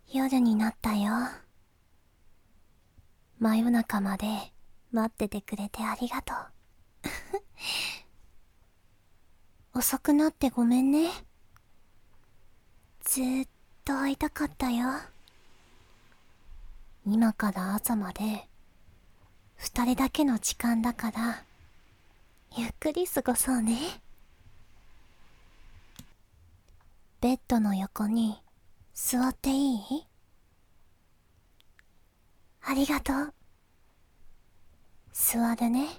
夜になったよ。真夜中まで待っててくれてありがとう。遅くなってごめんね。ずーっと会いたかったよ。今から朝まで二人だけの時間だから、ゆっくり過ごそうね。ベッドの横に座っていい？ありがとう。座るね。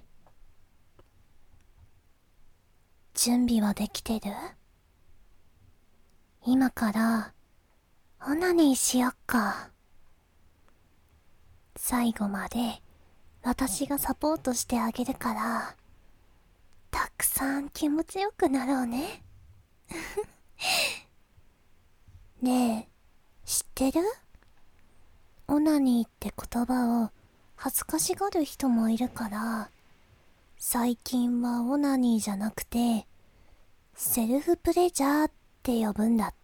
準備はできてる？今からオナニーしよっか。最後まで私がサポートしてあげるから、たくさん気持ちよくなろうね。ねえ、知ってる？オナニーって言葉を恥ずかしがる人もいるから、最近はオナニーじゃなくて、セルフプレジャーって呼ぶんだって。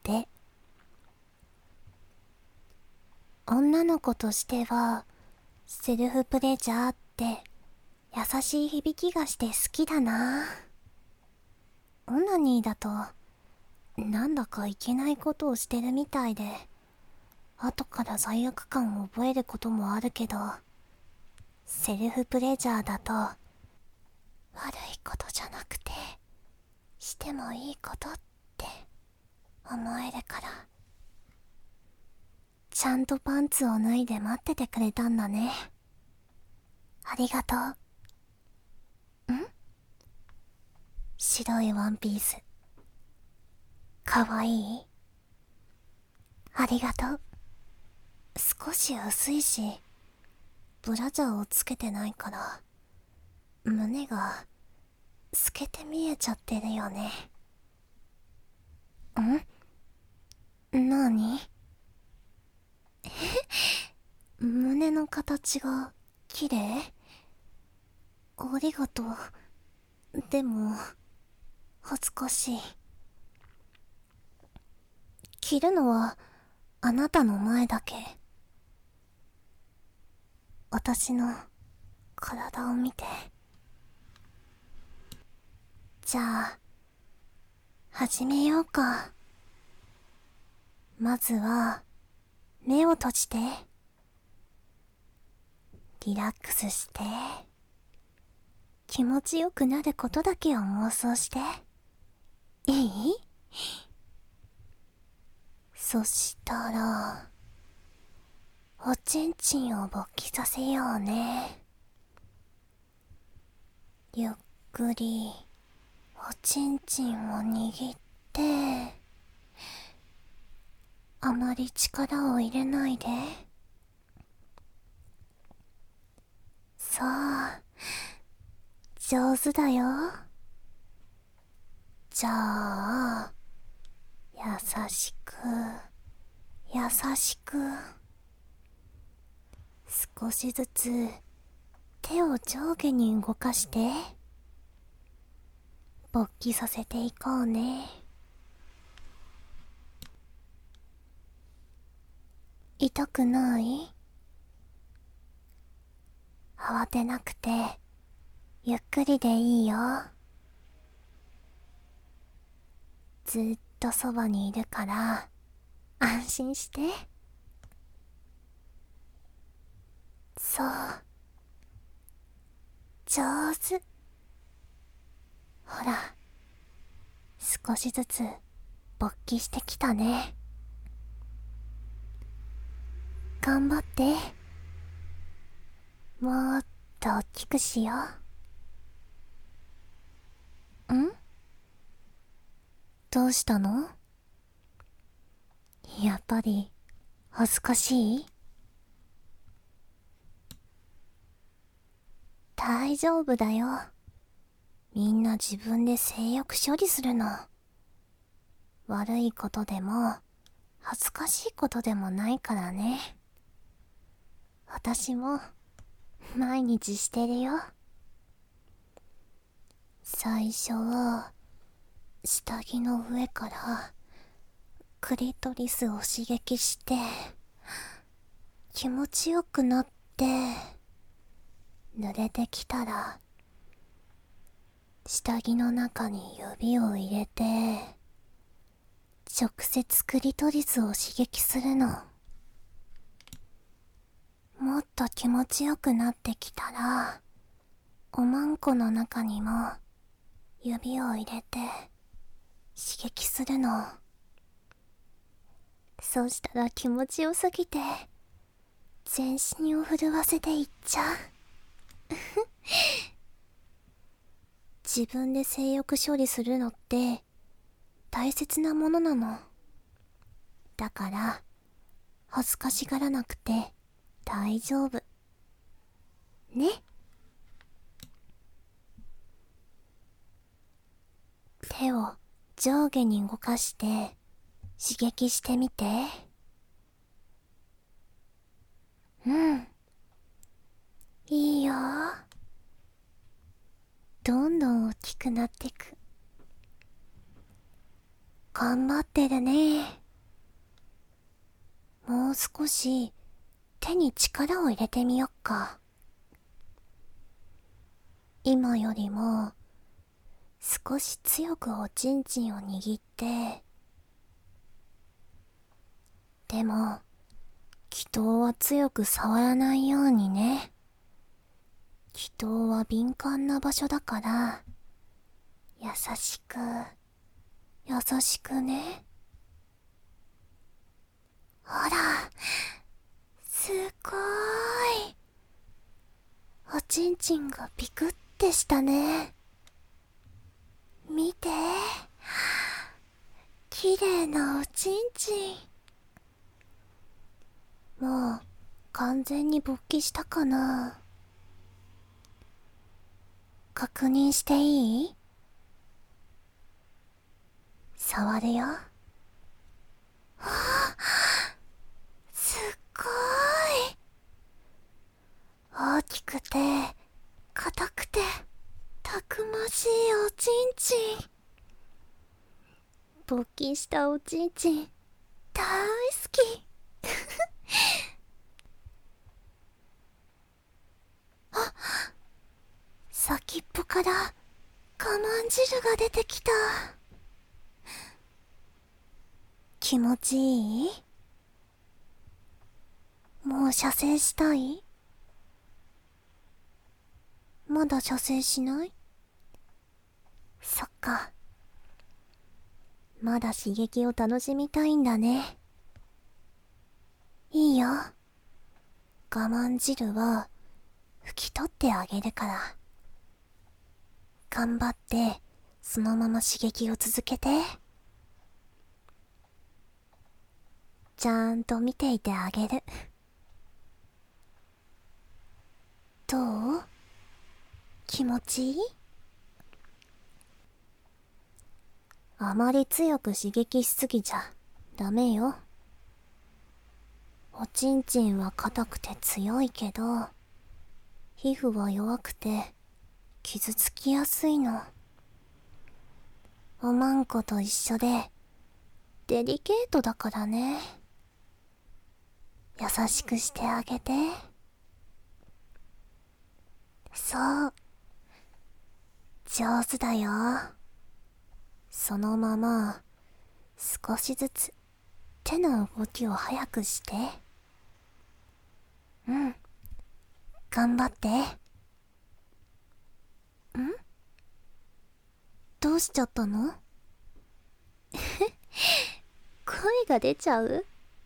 女の子としては、セルフプレジャーって優しい響きがして好きだな。オナニーだと、なんだかいけないことをしてるみたいで、後から罪悪感を覚えることもあるけど、セルフプレジャーだと、悪いことじゃなくて、してもいいことって思えるから。ちゃんとパンツを脱いで待っててくれたんだね。ありがとう。白いワンピース。かわいい？ありがとう。少し薄いし、ブラジャーをつけてないから、胸が透けて見えちゃってるよね。なに？胸の形が綺麗？ありがとう。でも、恥ずかしい。着るのはあなたの前だけ。私の体を見て。じゃあ、始めようか。まずは、目を閉じて。リラックスして。気持ちよくなることだけを妄想して。いい？そしたら、おちんちんを勃起させようね。ゆっくり、おちんちんを握って、あまり力を入れないで。そう、上手だよ。じゃあ、優しく、優しく。少しずつ手を上下に動かして、勃起させていこうね。痛くない？慌てなくて、ゆっくりでいいよ。ずっとそばにいるから、安心して。そう。上手。ほら、少しずつ勃起してきたね。頑張って。もっと大きくしよう。どうしたの？やっぱり恥ずかしい？大丈夫だよ。みんな自分で性欲処理するの。悪いことでも恥ずかしいことでもないからね。私も毎日してるよ。最初は下着の上からクリトリスを刺激して、 気持ちよくなって濡れてきたら、下着の中に指を入れて直接クリトリスを刺激するの。もっと気持ちよくなってきたら、おまんこの中にも指を入れて刺激するの。そしたら気持ちよすぎて全身を震わせていっちゃう。自分で性欲処理するのって大切なものなの。だから恥ずかしがらなくて大丈夫ね。手を上下に動かして刺激してみて。うん、いいよ。どんどん大きくなってく。頑張ってるね。もう少し手に力を入れてみよっか。今よりも少し強くおちんちんを握って。でも気筒は強く触らないようにね。気筒は敏感な場所だから、優しく優しくね。ほら、すごーい。おちんちんがピクってしたね。見て、綺麗なおちんちん。もう完全に勃起したかな。確認していい？触るよ。はあ、すっごーい。大きくて硬くてたくましいおちんちん。勃起したおちんちん大好き。あ、先っぽから我慢汁が出てきた。気持ちいい？もう射精したい？まだ射精しない？そっか。まだ刺激を楽しみたいんだね。いいよ。我慢汁は拭き取ってあげるから。頑張ってそのまま刺激を続けて。ちゃんと見ていてあげる。どう？気持ちいい？あまり強く刺激しすぎちゃダメよ。おちんちんは硬くて強いけど、皮膚は弱くて傷つきやすいの。おまんこと一緒でデリケートだからね。優しくしてあげて。そう、上手だよ。そのまま少しずつ手の動きを速くして。うん、頑張って。どうしちゃったの？声が出ちゃう？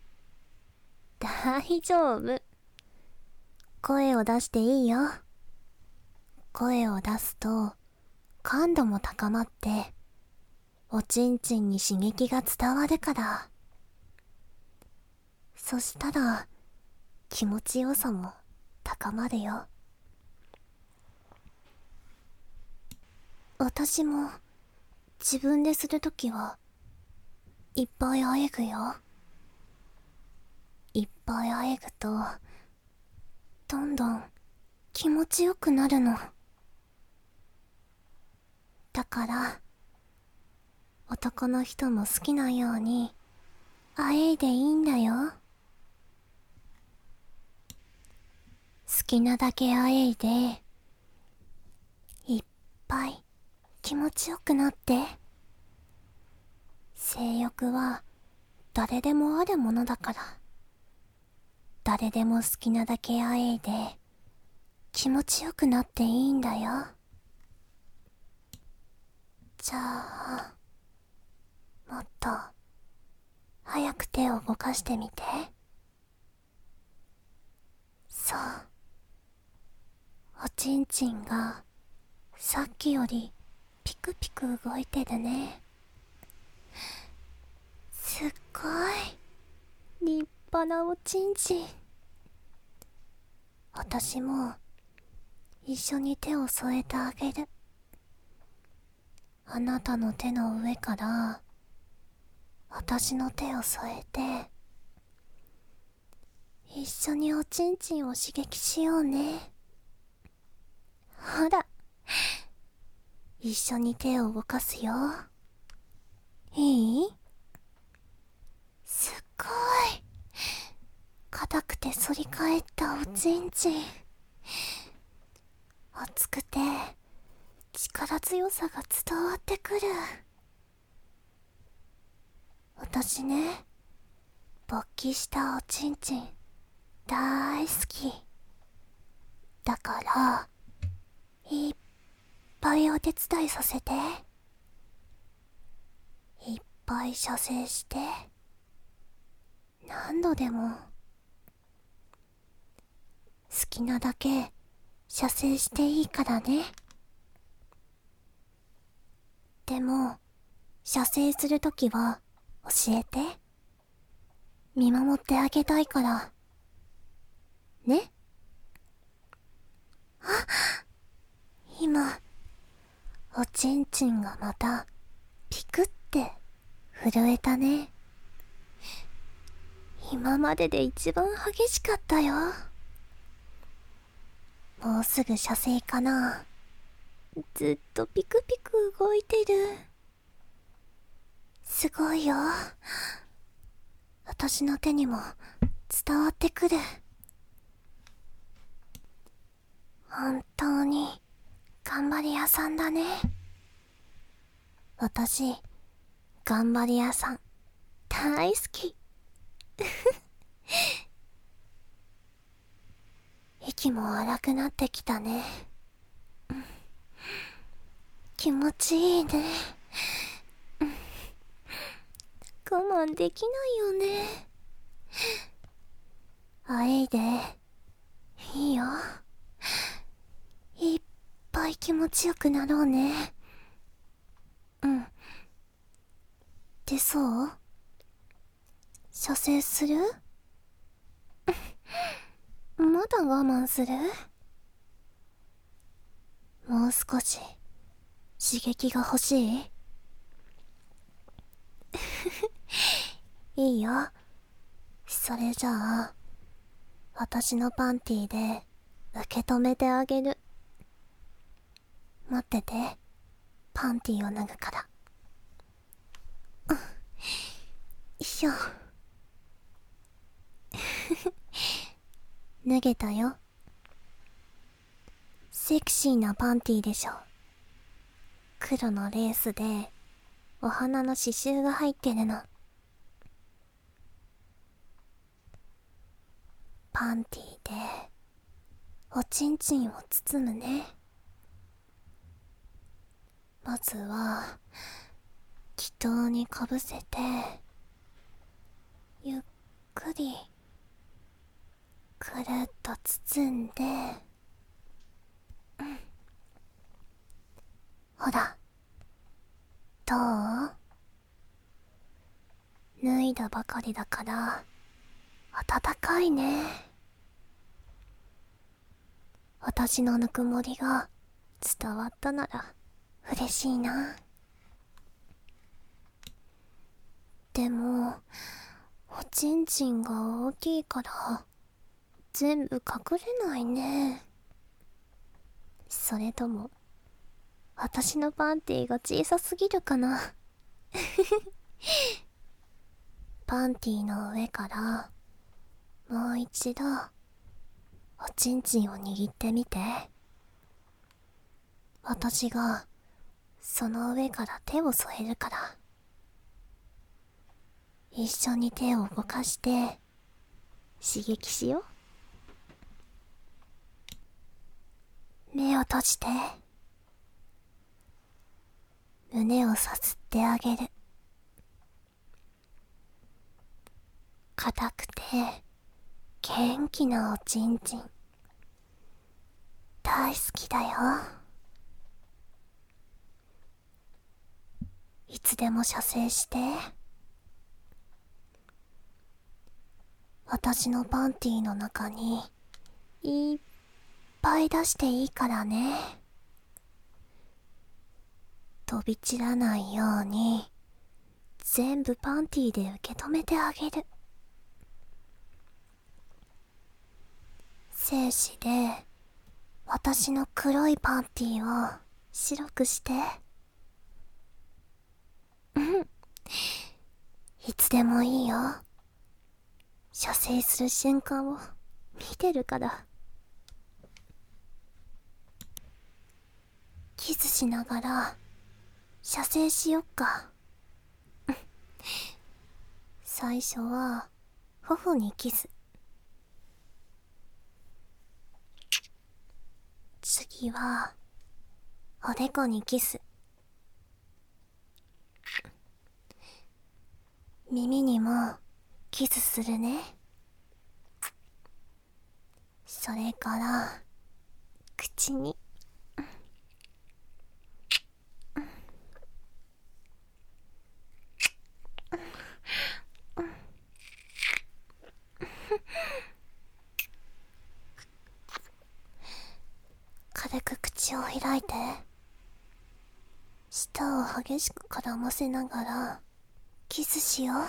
大丈夫。声を出していいよ。声を出すと感度も高まっておちんちんに刺激が伝わるから。そしたら気持ちよさも高まるよ。私も自分でするときはいっぱいあえぐよ。いっぱいあえぐとどんどん気持ちよくなるの。だから男の人も好きなようにあえいでいいんだよ。 きなだけあえいで、いっぱい気持ちよくなって。性欲は誰でもあるものだから、誰でも好きなだけあえいで気持ちよくなっていいんだよ。じゃあ、もっと早く手を動かしてみて。そう、おちんちんがさっきよりピクピク動いてるね。すっごい立派なおちんちん。私も一緒に手を添えてあげる。あなたの手の上から私の手を添えて、一緒におちんちんを刺激しようね。ほら、一緒に手を動かすよ。いい？すっごい硬くて反り返ったおちんちん。熱くて力強さが伝わってくる。私ね、勃起したおちんちん大好きだから、いっぱいお手伝いさせて。いっぱい射精して、何度でも好きなだけ射精していいからね。でも射精するときは教えて。見守ってあげたいからね。あ、今おちんちんがまたピクって震えたね。今までで一番激しかったよ。もうすぐ射精かな。ずっとピクピク動いてる。すごいよ。私の手にも伝わってくる。本当に頑張り屋さんだね。私、頑張り屋さん大好き。息も荒くなってきたね。気持ちいいね。我慢できないよね。あえいでいいよ。いっぱい気持ちよくなろうね。うん。で、そう射精する？まだ我慢する？もう少し刺激が欲しい？いいよ。それじゃあ私のパンティで受け止めてあげる。待ってて、パンティを脱ぐから。よいしょ。脱げたよ。セクシーなパンティでしょ。黒のレースでお花の刺繍が入ってるの。パンティでおちんちんを包むね。まずは気筒にかぶせて、ゆっくりくるっと包んで、ほら、どう？脱いだばかりだから暖かいね。私のぬくもりが伝わったなら嬉しいな。でもおちんちんが大きいから全部隠れないね。それとも私のパンティが小さすぎるかな。パンティの上からもう一度おちんちんを握ってみて。私がその上から手を添えるから、一緒に手を動かして刺激しよう。目を閉じて、胸をさすってあげる。硬くて元気なおちんちん、大好きだよ。いつでも射精して。私のパンティーの中にいっぱい出していいからね。飛び散らないように全部パンティーで受け止めてあげる。精子で私の黒いパンティーを白くして。いつでもいいよ。射精する瞬間を見てるから。キスしながら射精しよっか。最初は頬にキス、次はおでこにキス、耳にもキスするね。それから口に。軽く口を開いて、舌を激しく絡ませながらキスしよう。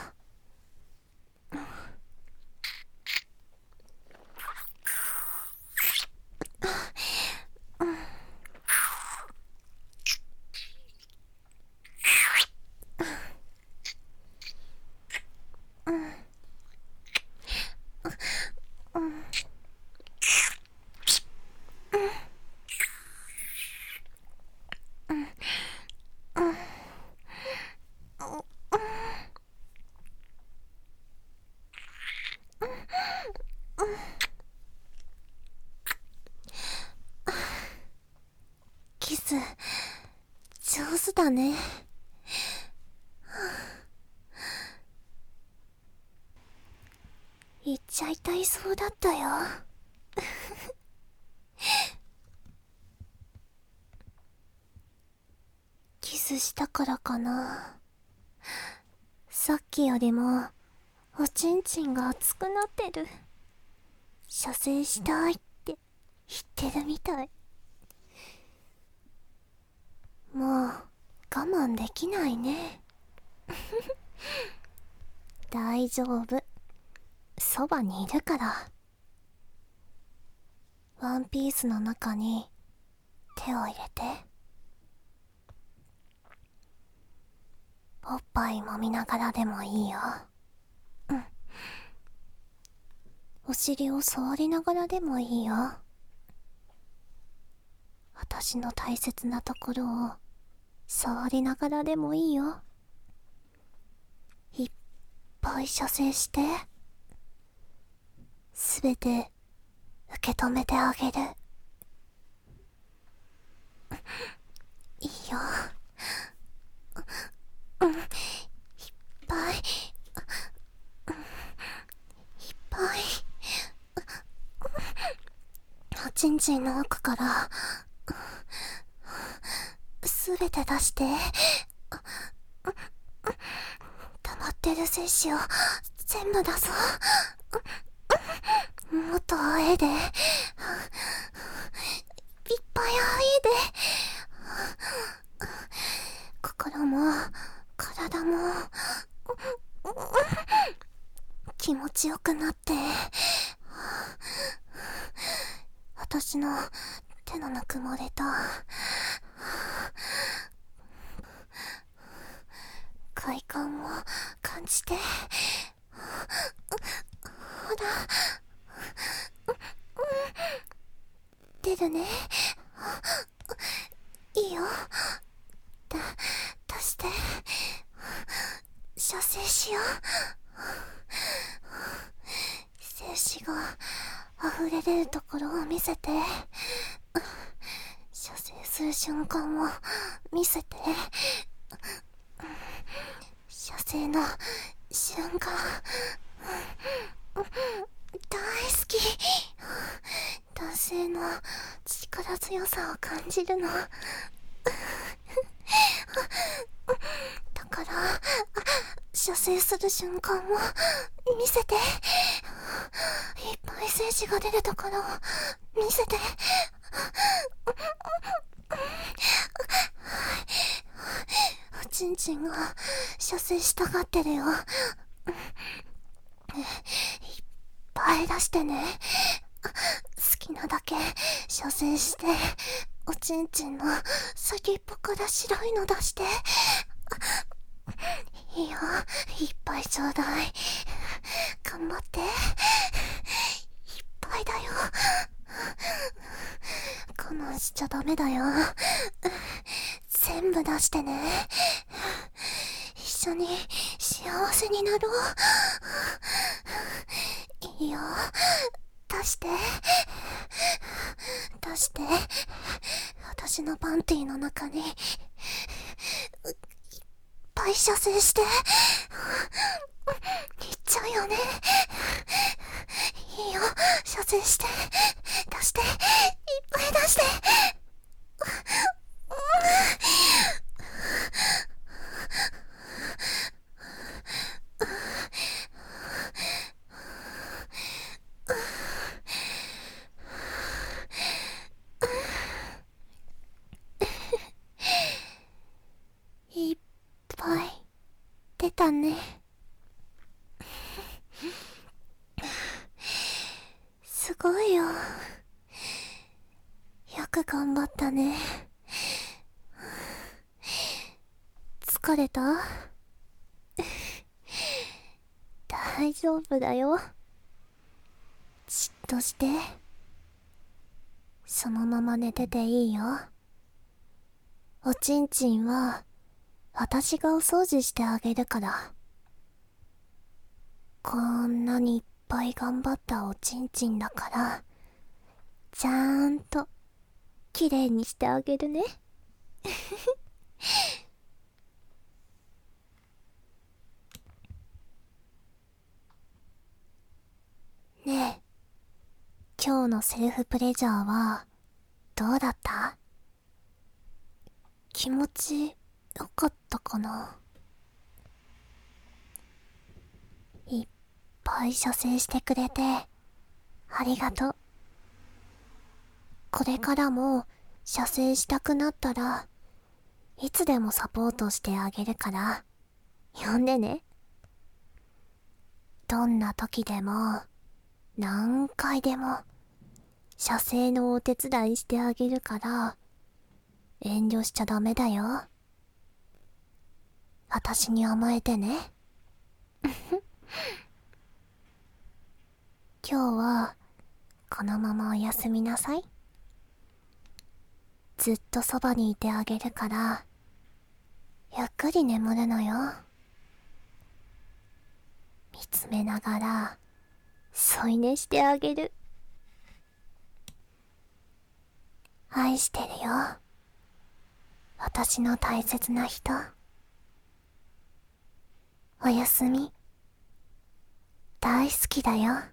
キス上手だね。言っちゃいたいそうだったよ。キスしたからかな。さっきよりもおちんちんが熱くなってる。射精したいって言ってるみたい。もう我慢できないね。大丈夫、そばにいるから。ワンピースの中に手を入れて。おっぱい揉みながらでもいいよ。お尻を触りながらでもいいよ。私の大切なところを触りながらでもいいよ。いっぱい射精して、すべて受け止めてあげる。いいよ。いっぱい、いっぱい。おちんちんの奥からすべて出して、溜まってる精子を全部出そう。もっと仰いで、いっぱい仰いで。心も体も気持ちよくなって、私の手のぬくもれた快感を感じて。ほら、 ってるね。いいよ。出して。射精しよう。精子が溢れ出るところを見せて。射精する瞬間を見せて。射精の瞬間、大好き。男性の力強さを感じるの。だから射精する瞬間を見せて。いっぱい精子が出るところを見せて。おちんちんが射精したがってるよ。いっぱい出してね。好きなだけ射精して、おちんちんの先っぽから白いの出して。いいよ、いっぱいちょうだい。頑張って。いっぱいだよ。我慢しちゃダメだよ。全部出してね。一緒に幸せになろう。いいよ、出して。出して。私のパンティの中にいっぱい射精して。いっちゃうよね。いいよ、射精して。出して。いっぱい出して。いっぱい出たね。すごいよ。よく頑張ったね。疲れた？大丈夫だよ。じっとして。そのまま寝てていいよ。おちんちんは私がお掃除してあげるから。こんなにいっぱい頑張ったおちんちんだから、ちゃんときれいにしてあげるね。ねえ、今日のセルフプレジャーはどうだった？気持ちよかったかな？いっぱい射精してくれてありがとう。これからも射精したくなったらいつでもサポートしてあげるから呼んでね。どんな時でも何回でも射精のお手伝いしてあげるから遠慮しちゃダメだよ。私に甘えてね。今日はこのままおやすみなさい。ずっとそばにいてあげるからゆっくり眠るのよ。見つめながら添い寝してあげる。愛してるよ、私の大切な人。おやすみ。大好きだよ。